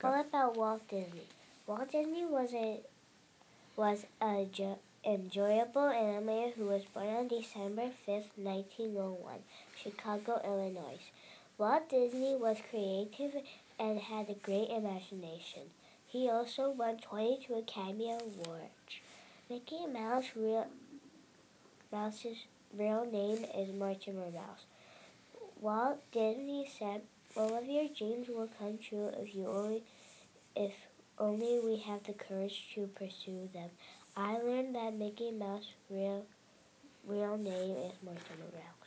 All about Walt Disney. Walt Disney was a enjoyable animator who was born on December 5th, 1901, Chicago, Illinois. Walt Disney was creative and had a great imagination. He also won 22 Academy Awards. Mickey Mouse's real name is Mortimer Mouse. Walt Disney said, "All of your dreams will come true if only we have the courage to pursue them." I learned that Mickey Mouse's real name is Mortimer Mouse.